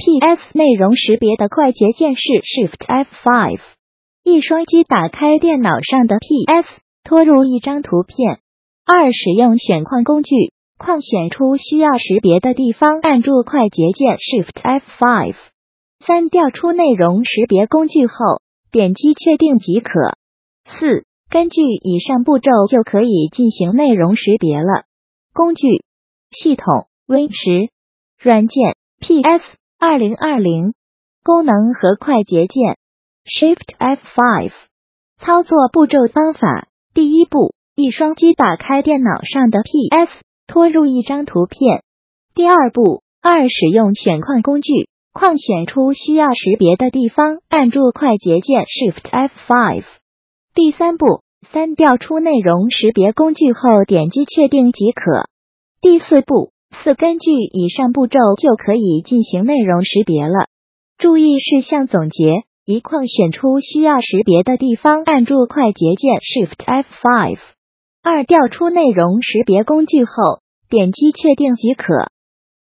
PS 内容识别的快捷键是 Shift F5。一双击打开电脑上的 PS， 拖入一张图片。2使用选框工具，框选出需要识别的地方，按住快捷键 Shift F5。3调出内容识别工具后，点击确定即可。4根据以上步骤就可以进行内容识别了。工具：系统 Win10， 软件 PS 2020，功能和快捷键 Shift F5。操作步骤方法：第一步，一双击打开电脑上的 PS， 拖入一张图片。第二步，2使用选框工具，框选出需要识别的地方，按住快捷键 Shift F5。第三步，3调出内容识别工具后点击确定即可。第四步，4根据以上步骤就可以进行内容识别了。注意事项总结：一框选出需要识别的地方，按住快捷键 Shift F5。2调出内容识别工具后，点击确定即可。